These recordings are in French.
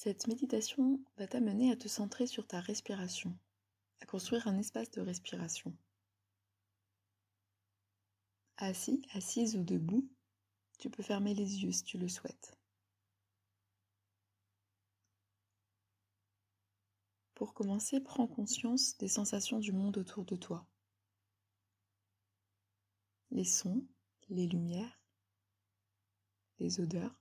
Cette méditation va t'amener à te centrer sur ta respiration, à construire un espace de respiration. Assis, assise ou debout, tu peux fermer les yeux si tu le souhaites. Pour commencer, prends conscience des sensations du monde autour de toi. Les sons, les lumières, les odeurs.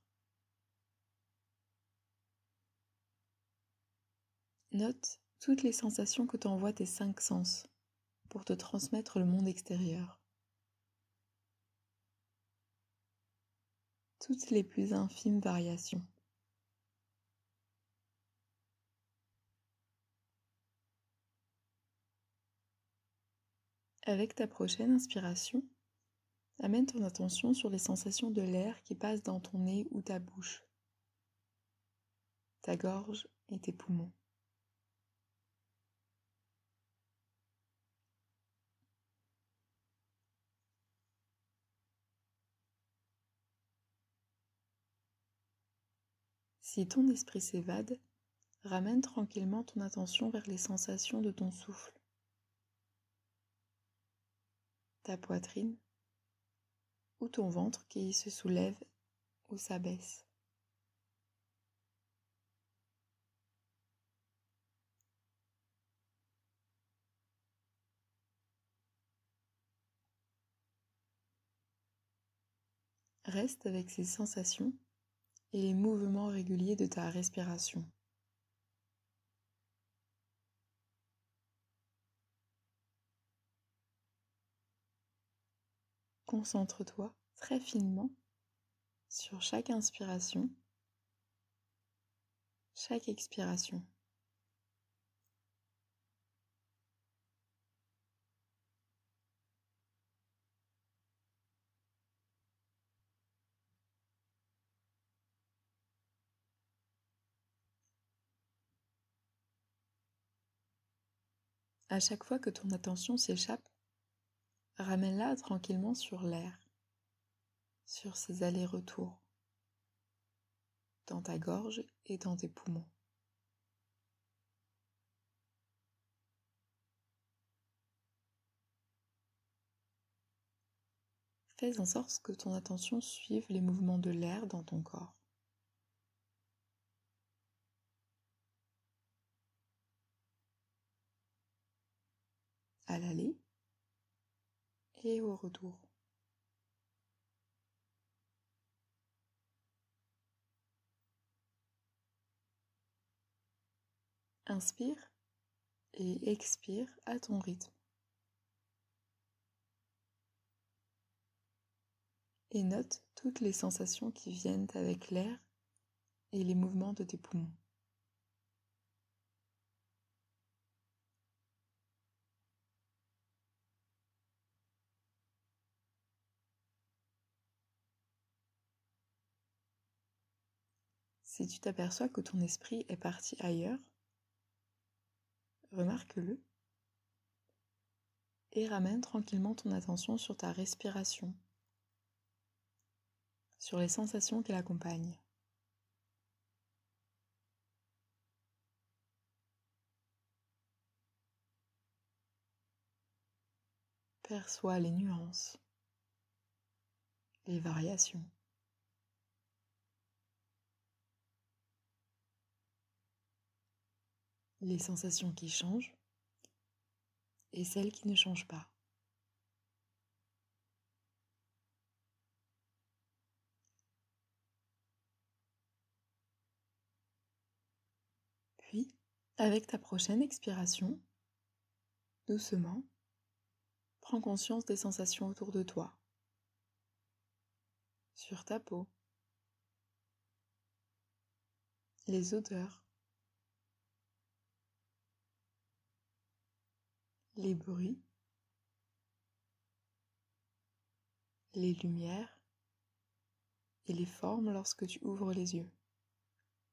Note toutes les sensations que t'envoient tes 5 sens pour te transmettre le monde extérieur. Toutes les plus infimes variations. Avec ta prochaine inspiration, amène ton attention sur les sensations de l'air qui passe dans ton nez ou ta bouche, ta gorge et tes poumons. Si ton esprit s'évade, ramène tranquillement ton attention vers les sensations de ton souffle, ta poitrine ou ton ventre qui se soulève ou s'abaisse. Reste avec ces sensations et les mouvements réguliers de ta respiration. Concentre-toi très finement sur chaque inspiration, chaque expiration. À chaque fois que ton attention s'échappe, ramène-la tranquillement sur l'air, sur ses allers-retours, dans ta gorge et dans tes poumons. Fais en sorte que ton attention suive les mouvements de l'air dans ton corps. À l'aller et au retour. Inspire et expire à ton rythme. Et note toutes les sensations qui viennent avec l'air et les mouvements de tes poumons. Si tu t'aperçois que ton esprit est parti ailleurs, remarque-le et ramène tranquillement ton attention sur ta respiration, sur les sensations qui l'accompagnent. Perçois les nuances, les variations. Les sensations qui changent et celles qui ne changent pas. Puis, avec ta prochaine expiration, doucement, prends conscience des sensations autour de toi, sur ta peau, les odeurs, les bruits, les lumières et les formes lorsque tu ouvres les yeux.